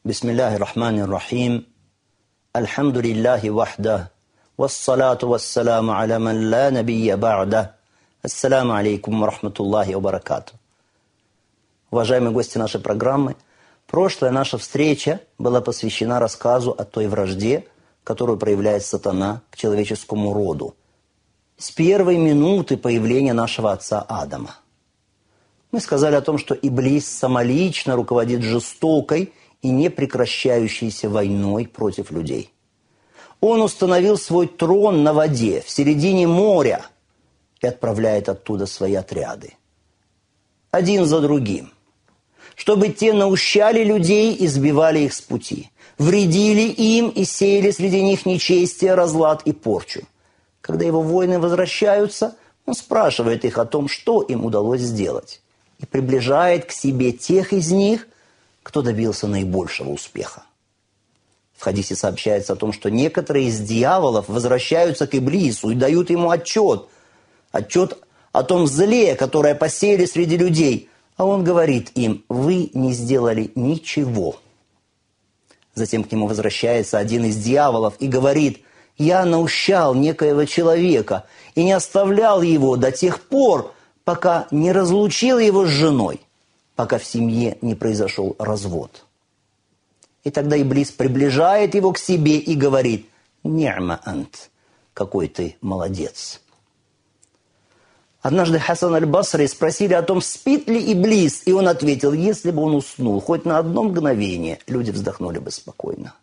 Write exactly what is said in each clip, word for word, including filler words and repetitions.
Бисмиллахи рахмани рахим. Альхамдулиллахи вахда. Вассалату вассаламу аля ман ла набия ба'да. Ассаламу алейкум ва рахматуллахи ва баракату. Уважаемые гости нашей программы, прошлая наша встреча была посвящена рассказу о той вражде, которую проявляет сатана к человеческому роду с первой минуты появления нашего отца Адама. Мы сказали о том, что Иблис самолично руководит жестокой и непрекращающейся войной против людей. Он установил свой трон на воде, в середине моря, и отправляет оттуда свои отряды. Один за другим. Чтобы те наущали людей и сбивали их с пути. Вредили им и сеяли среди них нечестие, разлад и порчу. Когда его воины возвращаются, он спрашивает их о том, что им удалось сделать. И приближает к себе тех из них, кто добился наибольшего успеха. В хадисе сообщается о том, что некоторые из дьяволов возвращаются к Иблису и дают ему отчет. Отчет о том зле, которое посеяли среди людей. А он говорит им: вы не сделали ничего. Затем к нему возвращается один из дьяволов и говорит: я наущал некоего человека и не оставлял его до тех пор, пока не разлучил его с женой, пока в семье не произошел развод. И тогда Иблис приближает его к себе и говорит: «Ни'ма ант, какой ты молодец». Однажды Хасан аль-Басри спросили о том, спит ли Иблис, и он ответил: если бы он уснул хоть на одно мгновение, люди вздохнули бы спокойно.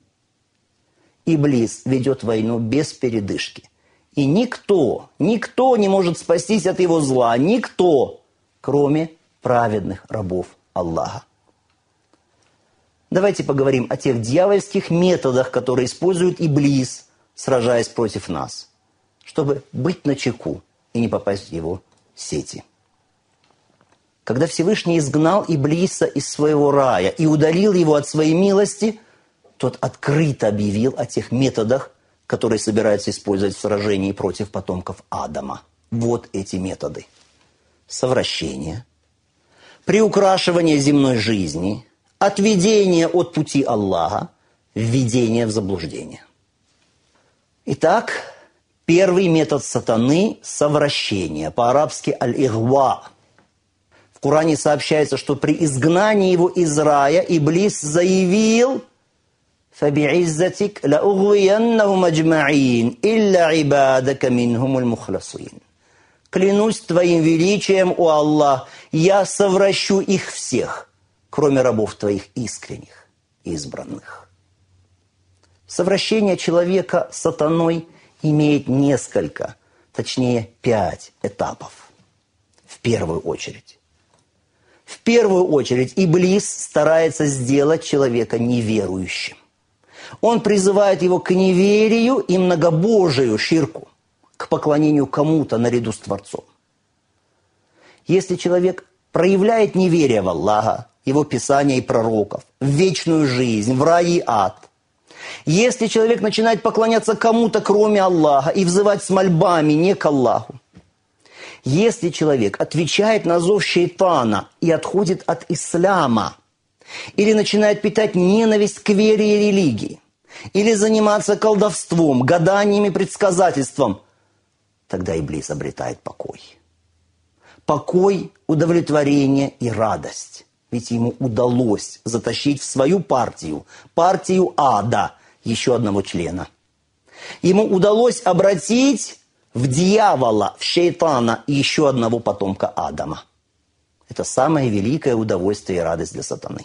Иблис ведет войну без передышки. И никто, никто не может спастись от его зла, никто, кроме праведных рабов Аллаха. Давайте поговорим о тех дьявольских методах, которые использует Иблис, сражаясь против нас, чтобы быть начеку и не попасть в его сети. Когда Всевышний изгнал Иблиса из своего рая и удалил его от своей милости, тот открыто объявил о тех методах, которые собирается использовать в сражении против потомков Адама. Вот эти методы. Совращение, приукрашивание земной жизни, отведение от пути Аллаха, введение в заблуждение. Итак, первый метод сатаны – совращение, по-арабски аль-игва. В Коране сообщается, что при изгнании его из рая Иблис заявил: فَبِعِزَّتِكَ لَأُغْوِيَنَّهُمْ أَجْمَعِينَ إِلَّا عِبَادَكَ مِنْهُمُ الْمُخْلَصِينَ. Клянусь твоим величием, о Аллах, я совращу их всех, кроме рабов твоих искренних, избранных. Совращение человека с сатаной имеет несколько, точнее пять этапов. В первую очередь. В первую очередь Иблис старается сделать человека неверующим. Он призывает его к неверию и многобожию, ширку, к поклонению кому-то наряду с Творцом. Если человек проявляет неверие в Аллаха, его писания и пророков, в вечную жизнь, в рай и ад, если человек начинает поклоняться кому-то, кроме Аллаха, и взывать с мольбами не к Аллаху, если человек отвечает на зов шейтана и отходит от ислама, или начинает питать ненависть к вере и религии, или заниматься колдовством, гаданиями, предсказательством, тогда Иблис обретает покой. Покой, удовлетворение и радость. Ведь ему удалось затащить в свою партию, партию ада, еще одного члена. Ему удалось обратить в дьявола, в шейтана, еще одного потомка Адама. Это самое великое удовольствие и радость для сатаны.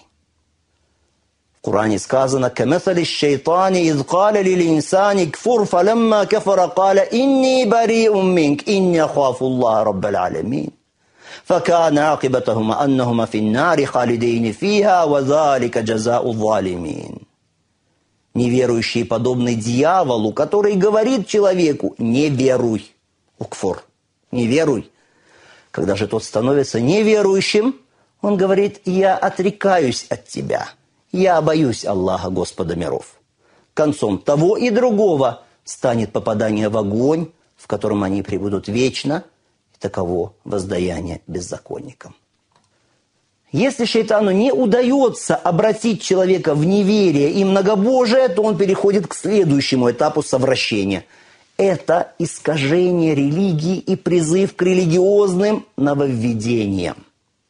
В Коране сказано: «Камасали шейтани из каля лилинсани кфур фалямма кафара каля инни бариум минк инни ахафу Аллаха раббал алямин. Факана акибатахума аннахума финнари халидейни фиха ва залика джазау залимин». Неверующий подобный дьяволу, который говорит человеку: не веруй. Укфур, не веруй. Когда же тот становится неверующим, он говорит: я отрекаюсь от тебя. Я боюсь Аллаха, Господа миров. Концом того и другого станет попадание в огонь, в котором они пребудут вечно, и таково воздаяние беззаконникам. Если шайтану не удается обратить человека в неверие и многобожие, то он переходит к следующему этапу совращения. Это искажение религии и призыв к религиозным нововведениям.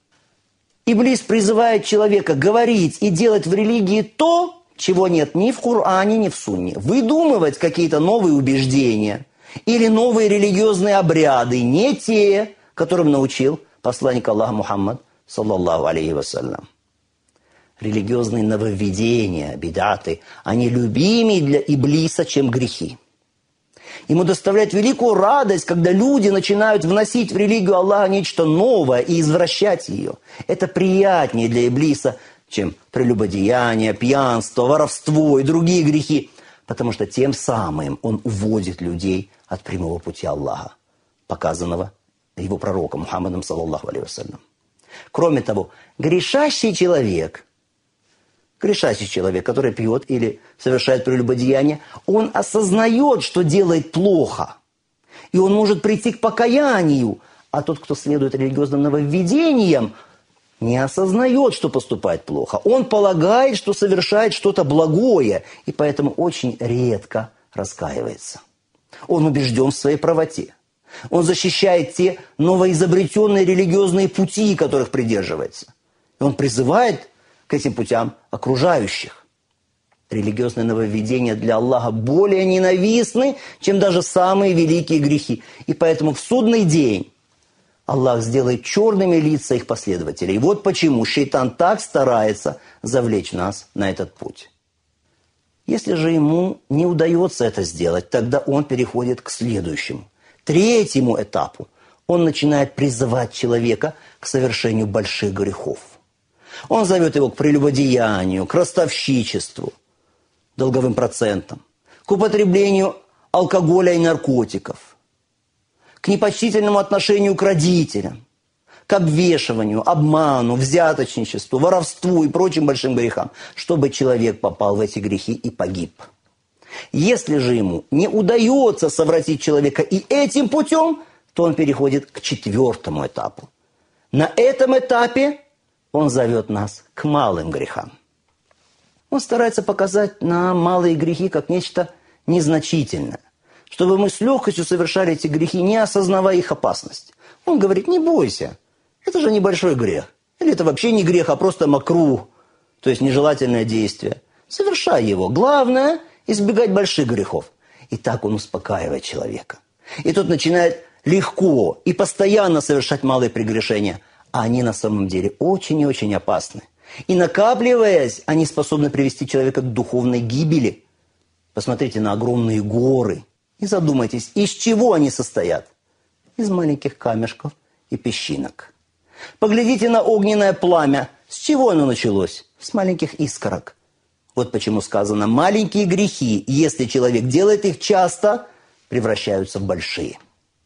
Иблис призывает человека говорить и делать в религии то, чего нет ни в Коране, ни в Сунне. Выдумывать какие-то новые убеждения или новые религиозные обряды, не те, которым научил посланник Аллаха Мухаммад, саллаллаху алейхи вассалям. Религиозные нововведения, бидаты, они любимее для Иблиса, чем грехи. Ему доставляет великую радость, когда люди начинают вносить в религию Аллаха нечто новое и извращать ее. Это приятнее для Иблиса, чем прелюбодеяние, пьянство, воровство и другие грехи, потому что тем самым он уводит людей от прямого пути Аллаха, показанного его пророком Мухаммадом, саллаллаху алейхи вассалям. Кроме того, грешащий человек, грешащий человек, который пьет или совершает прелюбодеяние, он осознает, что делает плохо. И он может прийти к покаянию. А тот, кто следует религиозным нововведениям, не осознает, что поступает плохо. Он полагает, что совершает что-то благое, и поэтому очень редко раскаивается. Он убежден в своей правоте. Он защищает те новоизобретенные религиозные пути, которых придерживается. И он призывает к этим путям окружающих. Религиозные нововведения для Аллаха более ненавистны, чем даже самые великие грехи. И поэтому в судный день Аллах сделает черными лица их последователей. И вот почему шайтан так старается завлечь нас на этот путь. Если же ему не удается это сделать, тогда он переходит к следующему, третьему этапу. Он начинает призывать человека к совершению больших грехов. Он зовет его к прелюбодеянию, к ростовщичеству, долговым процентам, к употреблению алкоголя и наркотиков, к непочтительному отношению к родителям, к обвешиванию, обману, взяточничеству, воровству и прочим большим грехам, чтобы человек попал в эти грехи и погиб. Если же ему не удается совратить человека и этим путем, то он переходит к четвертому этапу. На этом этапе он зовет нас к малым грехам. Он старается показать нам малые грехи как нечто незначительное, чтобы мы с легкостью совершали эти грехи, не осознавая их опасность. Он говорит: не бойся, это же небольшой грех. Или это вообще не грех, а просто макрух, то есть нежелательное действие. Совершай его. Главное – избегать больших грехов. И так он успокаивает человека. И тот начинает легко и постоянно совершать малые прегрешения, а они на самом деле очень и очень опасны. И накапливаясь, они способны привести человека к духовной гибели. Посмотрите на огромные горы и задумайтесь, из чего они состоят. Из маленьких камешков и песчинок. Поглядите на огненное пламя. С чего оно началось? С маленьких искорок. Вот почему сказано: маленькие грехи, если человек делает их часто, превращаются в большие.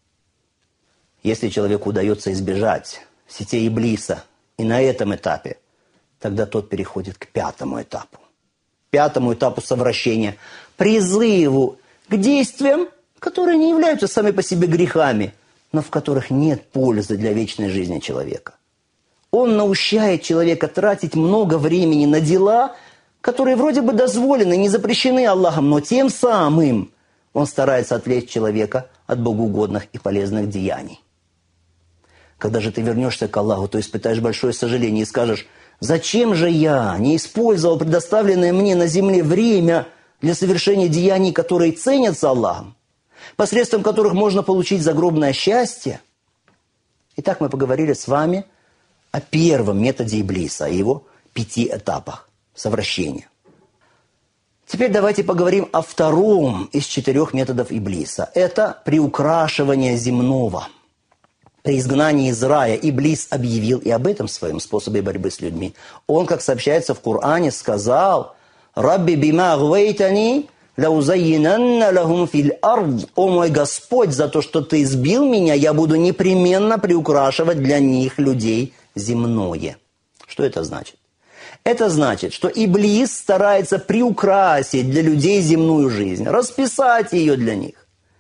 Если человеку удается избежать сетей Иблиса и на этом этапе, тогда тот переходит к пятому этапу. Пятому этапу совращения. Призыву к действиям, которые не являются сами по себе грехами, но в которых нет пользы для вечной жизни человека. Он наущает человека тратить много времени на дела, которые вроде бы дозволены, не запрещены Аллахом, но тем самым он старается отвлечь человека от богоугодных и полезных деяний. Когда же ты вернешься к Аллаху, то испытаешь большое сожаление и скажешь: зачем же я не использовал предоставленное мне на земле время для совершения деяний, которые ценятся Аллахом, посредством которых можно получить загробное счастье? Итак, мы поговорили с вами о первом методе Иблиса, о его пяти этапах совращения. Теперь давайте поговорим о втором из четырех методов Иблиса. Это приукрашивание земного. При изгнании из рая Иблис объявил и об этом своем способе борьбы с людьми. Он, как сообщается в Коране, сказал: «Рабби бима гвейтани лаузайинанна лахум фил ард». «О мой Господь, за то, что ты избил меня, я буду непременно приукрашивать для них, людей, земное». Что это значит? Это значит, что Иблис старается приукрасить для людей земную жизнь, расписать ее для них.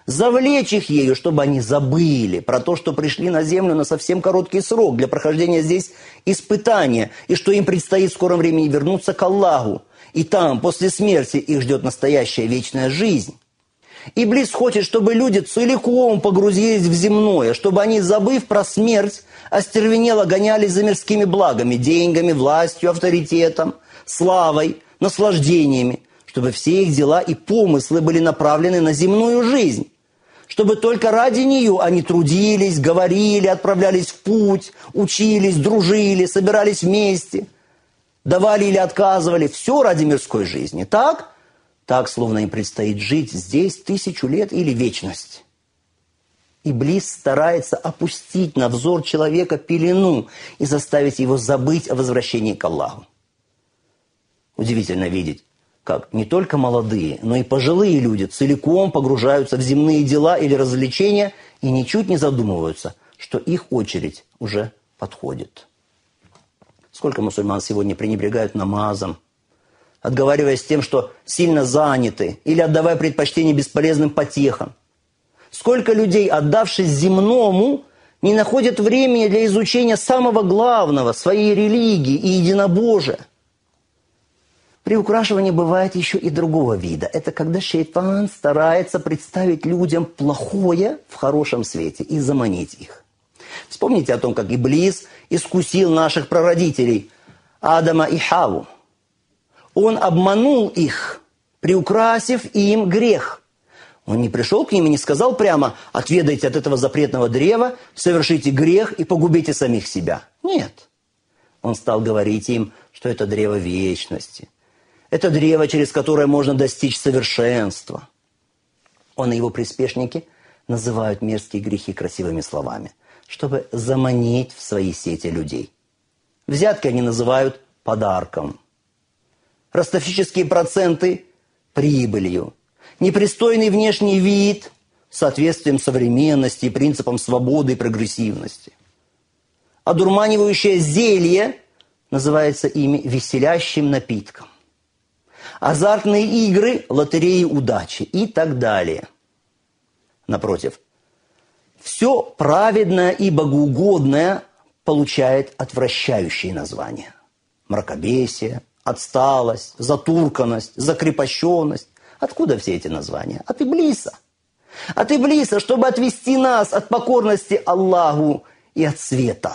завлечь их ею, чтобы они забыли про то, что пришли на землю на совсем короткий срок для прохождения здесь испытания, и что им предстоит в скором времени вернуться к Аллаху, и там, после смерти, их ждет настоящая вечная жизнь. Иблис хочет, чтобы люди целиком погрузились в земное, чтобы они, забыв про смерть, остервенело гонялись за мирскими благами, деньгами, властью, авторитетом, славой, наслаждениями, чтобы все их дела и помыслы были направлены на земную жизнь, чтобы только ради нее они трудились, говорили, отправлялись в путь, учились, дружили, собирались вместе, давали или отказывали, все ради мирской жизни. Так? Так, словно им предстоит жить здесь тысячу лет или вечность. Иблис старается опустить на взор человека пелену и заставить его забыть о возвращении к Аллаху. Удивительно видеть, как не только молодые, но и пожилые люди целиком погружаются в земные дела или развлечения и ничуть не задумываются, что их очередь уже подходит. Сколько мусульман сегодня пренебрегают намазом, отговариваясь тем, что сильно заняты, или отдавая предпочтение бесполезным потехам. Сколько людей, отдавшись земному, не находят времени для изучения самого главного, своей религии и единобожия. Приукрашивание бывает еще и другого вида. Это когда шейтан старается представить людям плохое в хорошем свете и заманить их. Вспомните о том, как Иблис искусил наших прародителей, Адама и Хавву. Он обманул их, приукрасив им грех. Он не пришел к ним и не сказал прямо: «Отведайте от этого запретного древа, совершите грех и погубите самих себя». Нет. Он стал говорить им, что это древо вечности. Это древо, через которое можно достичь совершенства. Он и его приспешники называют мерзкие грехи красивыми словами, чтобы заманить в свои сети людей. Взятки они называют подарком. Ростовщические проценты – прибылью. Непристойный внешний вид – соответствием современности и принципам свободы и прогрессивности. Одурманивающее зелье называется ими веселящим напитком. Азартные игры – лотереи удачи и так далее. Напротив, все праведное и богоугодное получает отвращающие названия. Мракобесие, отсталость, затурканность, закрепощенность. Откуда все эти названия? От Иблиса. От Иблиса, чтобы отвести нас от покорности Аллаху и от света.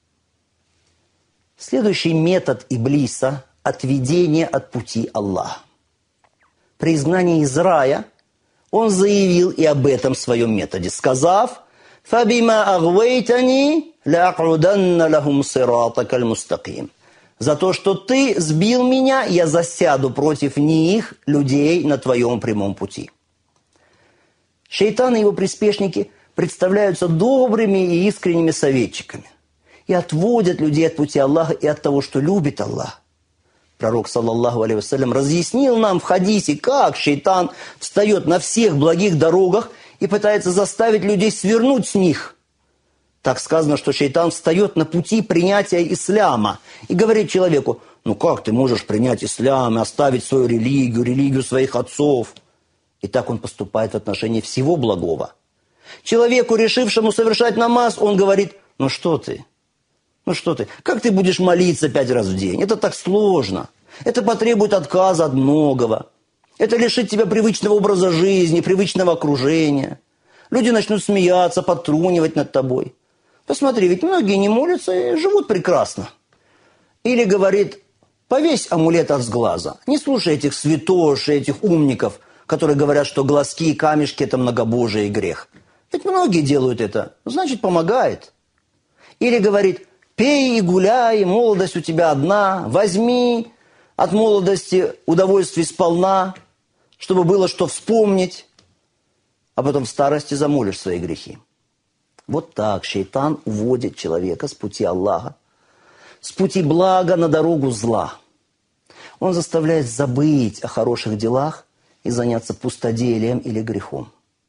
Следующий метод Иблиса – отведение от пути Аллаха. При изгнании из рая он заявил и об этом своем методе, сказав: «Фабима агвейтани лаакуданна лахум сиратакаль мустаким». За то, что ты сбил меня, я засяду против них, людей, на твоем прямом пути. Шейтан и его приспешники представляются добрыми и искренними советчиками и отводят людей от пути Аллаха и от того, что любит Аллах. Пророк, саллаллаху алейхи вассалям, разъяснил нам в хадисе, как шейтан встает на всех благих дорогах и пытается заставить людей свернуть с них. Так сказано, что шейтан встает на пути принятия исляма и говорит человеку: ну как ты можешь принять ислам и оставить свою религию, религию своих отцов? И так он поступает в отношении всего благого. Человеку, решившему совершать намаз, он говорит: ну что ты? Ну что ты? Как ты будешь молиться пять раз в день? Это так сложно. Это потребует отказа от многого. Это лишит тебя привычного образа жизни, привычного окружения. Люди начнут смеяться, подтрунивать над тобой. Посмотри, ведь многие не молятся и живут прекрасно. Или говорит: повесь амулет от сглаза. Не слушай этих святош, этих умников, которые говорят, что глазки и камешки – это многобожие и грех. Ведь многие делают это, значит, помогает. Или говорит: пей и гуляй, молодость у тебя одна, возьми от молодости удовольствий сполна, чтобы было что вспомнить, а потом в старости замолишь свои грехи. Вот так шейтан уводит человека с пути Аллаха, с пути блага на дорогу зла. Он заставляет забыть о хороших делах и заняться пустоделием или грехом.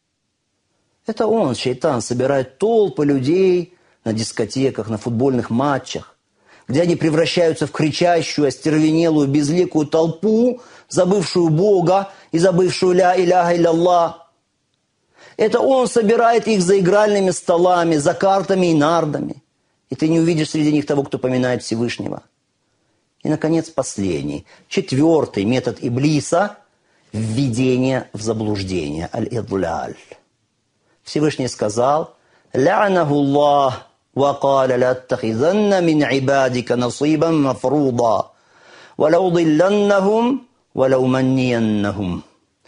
Это он, шейтан, собирает толпы людей на дискотеках, на футбольных матчах, где они превращаются в кричащую, остервенелую, безликую толпу, забывшую Бога и забывшую ля иляха илля Аллах. Это он собирает их за игральными столами, за картами и нардами. И ты не увидишь среди них того, кто поминает Всевышнего. И, наконец, последний, четвертый метод Иблиса – введение в заблуждение. Аль-Идляль. Всевышний сказал: «Лянаху Аллах, ва каля латтахизанна мин ибадика насибан мафруда, ва лаудилланнахум, ва лауманнияннахум».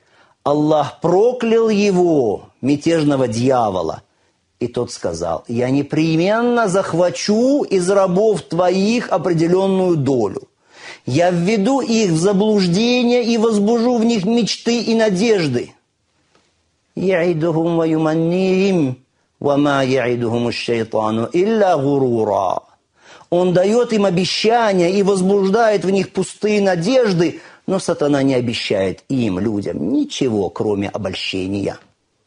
Аллах проклял его, мятежного дьявола. И тот сказал: «Я непременно захвачу из рабов твоих определенную долю. Я введу их в заблуждение и возбужу в них мечты и надежды». «Яидухум ва юманнихим, ва ма яидухум аш-шайтану илля гурура». Он дает им обещания и возбуждает в них пустые надежды, но сатана не обещает им, людям, ничего, кроме обольщения.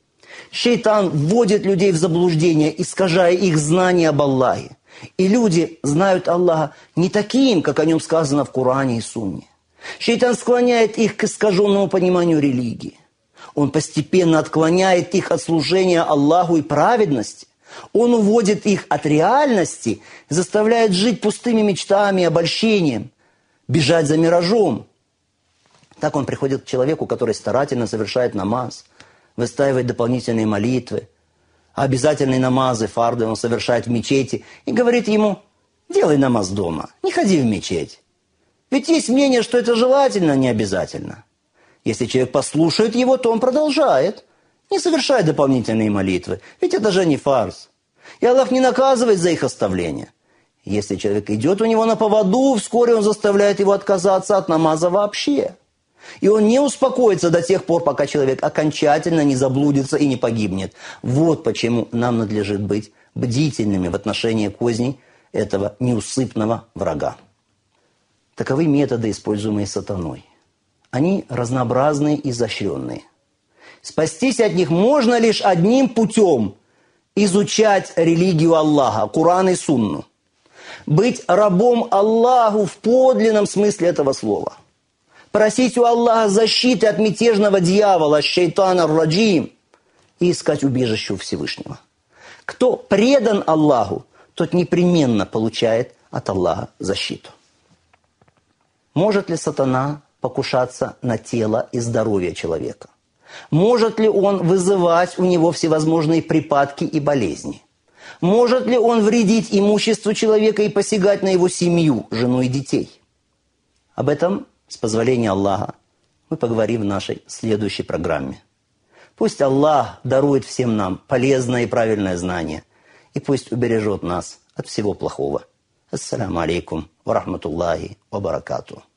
Шейтан вводит людей в заблуждение, искажая их знания об Аллахе. И люди знают Аллаха не таким, как о нем сказано в Коране и Сунне. Шейтан склоняет их к искаженному пониманию религии. Он постепенно отклоняет их от служения Аллаху и праведности. Он уводит их от реальности, заставляет жить пустыми мечтами и обольщением, бежать за миражом. Так он приходит к человеку, который старательно совершает намаз, выстаивает дополнительные молитвы, а обязательные намазы, фарды он совершает в мечети, и говорит ему: делай намаз дома, не ходи в мечеть. Ведь есть мнение, что это желательно, а не обязательно. Если человек послушает его, то он продолжает. Не совершай дополнительные молитвы, ведь это же не фарз. И Аллах не наказывает за их оставление. Если человек идет у него на поводу, вскоре он заставляет его отказаться от намаза вообще. И он не успокоится до тех пор, пока человек окончательно не заблудится и не погибнет. Вот почему нам надлежит быть бдительными в отношении козней этого неусыпного врага. Таковы методы, используемые сатаной. Они разнообразные и изощренные. Спастись от них можно лишь одним путем – изучать религию Аллаха, Коран и Сунну. Быть рабом Аллаху в подлинном смысле этого слова. Просить у Аллаха защиты от мятежного дьявола, шайтана ар-раджим, и искать убежище у Всевышнего. Кто предан Аллаху, тот непременно получает от Аллаха защиту. Может ли сатана покушаться на тело и здоровье человека? Может ли он вызывать у него всевозможные припадки и болезни? Может ли он вредить имуществу человека и посягать на его семью, жену и детей? Об этом, с позволения Аллаха, мы поговорим в нашей следующей программе. Пусть Аллах дарует всем нам полезное и правильное знание, и пусть убережет нас от всего плохого. Ассаламу алейкум ва рахматуллахи ва баракатух.